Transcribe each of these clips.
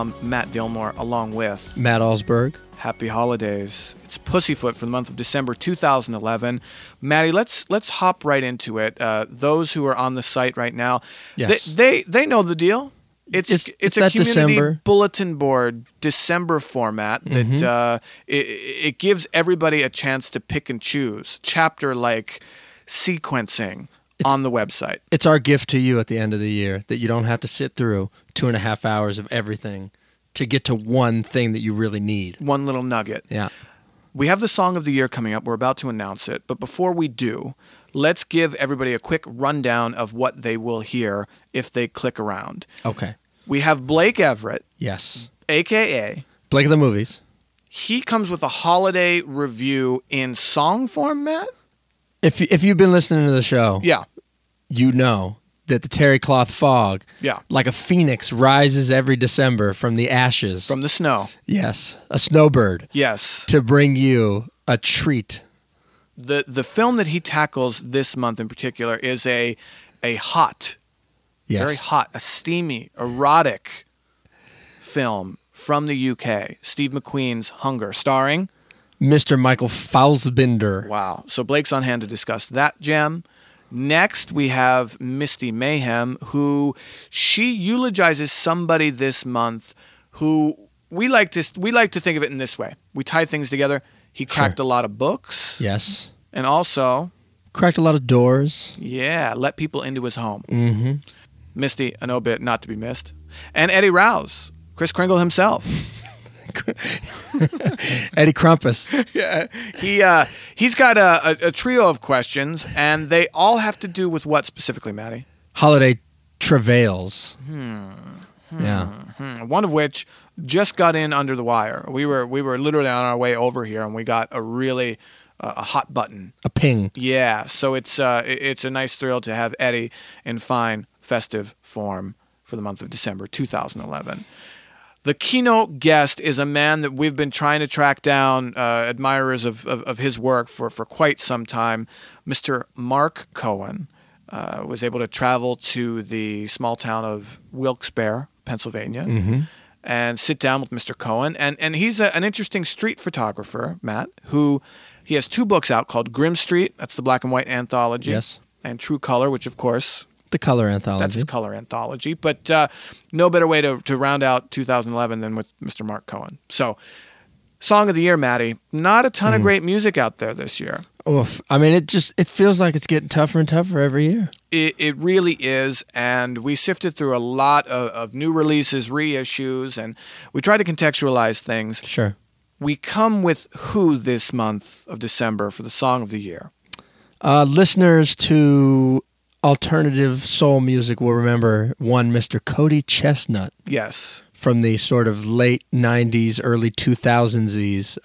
from Matt Dillmore along with Matt Alsberg. Happy holidays. It's Pussyfoot for the month of December 2011. Maddie, let's hop right into it. Those who are on the site right now, yes. they know the deal. It's a community December bulletin board December format that it gives everybody a chance to pick and choose chapter-like sequencing on the website. It's our gift to you at the end of the year that you don't have to sit through 2.5 hours of everything to get to one thing that you really need. One little nugget. Yeah. We have the Song of the Year coming up. We're about to announce it. But before we do, let's give everybody a quick rundown of what they will hear if they click around. Okay. We have Blake Everett. Yes. A.K.A. Blake of the Movies. He comes with a holiday review in song format. If you've been listening to the show, Yeah. you know that the terry cloth fog, Yeah. like a phoenix, rises every December from the ashes. From the snow. Yes. A snowbird. Yes. To bring you a treat. The film that he tackles this month in particular is a hot, Yes. very hot, a steamy, erotic film from the UK. Steve McQueen's Hunger, starring Mr. Michael Fassbender. Wow. So Blake's on hand to discuss that gem. Next, we have Misty Mayhem, who she eulogizes somebody this month who we like to think of it in this way. We tie things together. He cracked a lot of books. Yes. And also Cracked a lot of doors. yeah, let people into his home. Mm-hmm. Misty, an obit not to be missed. And Eddie Rouse, Kris Kringle himself. Eddie Krampus. Yeah, he's got a trio of questions, and they all have to do with what specifically, Maddie? Holiday travails. Yeah. One of which just got in under the wire. We were literally on our way over here, and we got a really a hot button. A ping. Yeah, so it's a nice thrill to have Eddie in fine festive form for the month of December 2011. The keynote guest is a man that we've been trying to track down, admirers of his work for quite some time. Mr. Mark Cohen was able to travel to the small town of Wilkes-Barre, Pennsylvania, and sit down with Mr. Cohen. And he's an interesting street photographer, Matt, who he has 2 books out called Grim Street, that's the black and white anthology, Yes. and True Color, which of course The color anthology. that's his color anthology. But no better way to round out 2011 than with Mr. Mark Cohen. So, Song of the Year, Maddie. Not a ton of great music out there this year. Oof. I mean, it feels like it's getting tougher and tougher every year. It really is. And we sifted through a lot of new releases, reissues, and we tried to contextualize things. Sure. We come with who this month of December for the Song of the Year? Listeners to alternative soul music will remember one Mr. Cody Chestnut Yes. from the sort of late 90s, early 2000s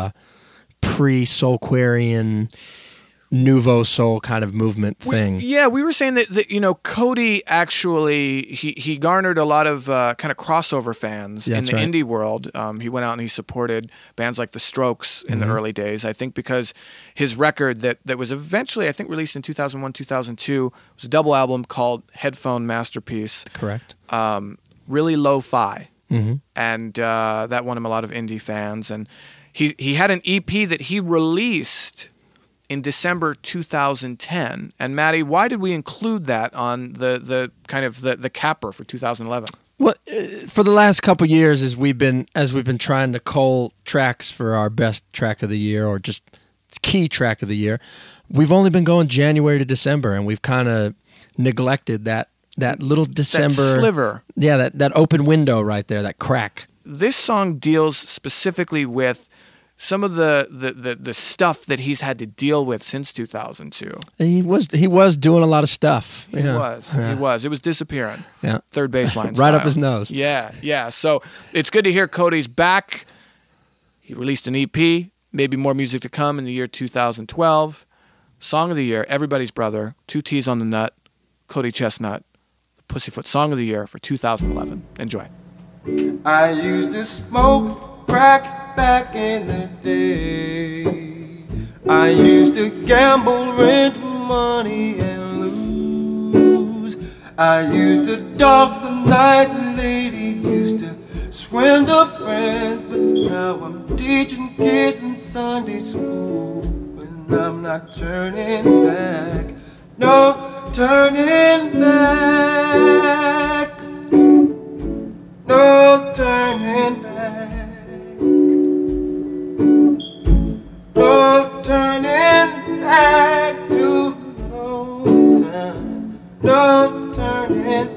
pre-Soulquarian nouveau soul kind of movement thing. We were saying that Cody actually he garnered a lot of kind of crossover fans in the indie world. He went out and he supported bands like The Strokes in the early days. I think because his record that was eventually I think released in 2001, 2002 was a double album called Headphone Masterpiece. Correct. Really lo-fi, and that won him a lot of indie fans. And he had an EP that he released in December 2010. And Maddie, why did we include that on the kind of the capper for 2011? Well, for the last couple years, as we've been trying to cull tracks for our best track of the year or just key track of the year, we've only been going January to December, and we've kind of neglected that little December that sliver. Yeah, that open window right there, that crack. This song deals specifically with some of the stuff that he's had to deal with since 2002. He was doing a lot of stuff. He was. It was disappearing. Yeah. Third baseline Right style. up his nose. Yeah. So it's good to hear Cody's back. He released an EP, maybe more music to come in the year 2012. Song of the Year, Everybody's Brother, 2 T's on the Nut, Cody Chestnut, the Pussyfoot Song of the Year for 2011. Enjoy. I used to smoke crack back in the day. I used to gamble, rent money and lose. I used to dog the nights and ladies used to swindle friends, but now I'm teaching kids in Sunday school, and I'm not turning back, no turning back, no turning back, no turning back to the old time, no turning back.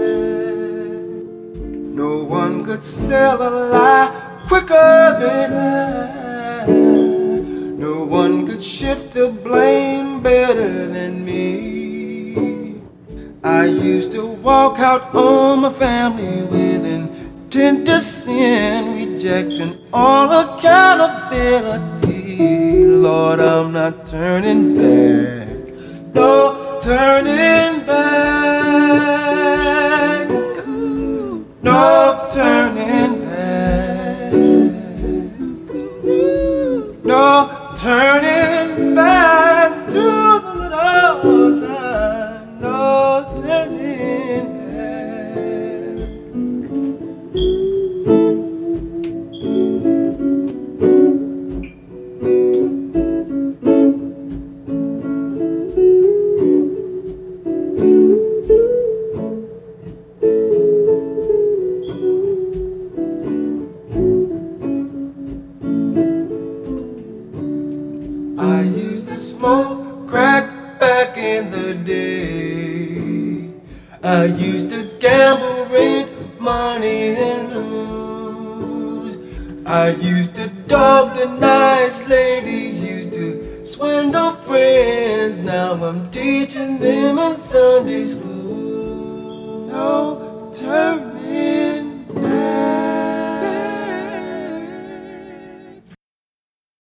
No one could sell a lie quicker than I. No one could shift the blame better than me. I used to walk out on my family with intent to sin, rejecting all accountability. Lord, I'm not turning back, no turning back, no turning back, no turning back to the good old time, no turning back. I used to smoke crack back in the day. I used to gamble, rent money and lose. I used to dog the nice ladies, used to swindle friends. Now I'm teaching them in Sunday school.